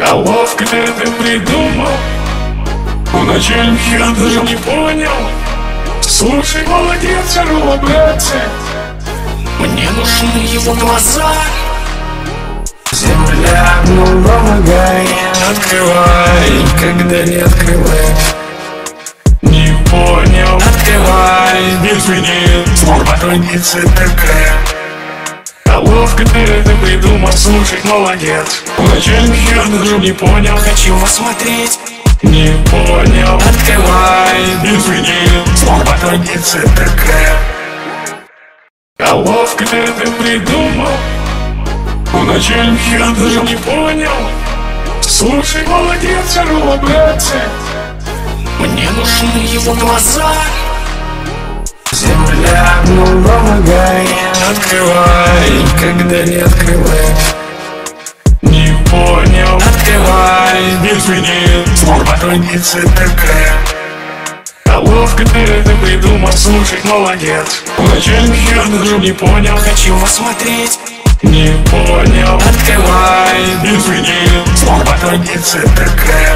А ловко ты это придумал. Вначале я даже не понял. Слушай, молодец, Орлова, братцы. Мне нужны его глаза. Земля, ну помогай, открывай, когда не открывай. Не понял, открывай, извини, потонется такая. А ловко ты это придумал, слушай, молодец. Вначале я даже не понял, хочу вас смотреть. Не понял, открывай, извини, потонется такая. А ловко ты это придумал. Вначале я даже не понял. Слушай, молодец, Орлова, братцы. Мне нужны его глаза. Земля, ну помогай, открывай, когда не открывай. Не понял, открывай, извини, потонется такая. А ловко ты это придумал, слушай, молодец. Вначале я даже не понял, хочу вас смотреть. Не понял, открывай, извини, потонется такая.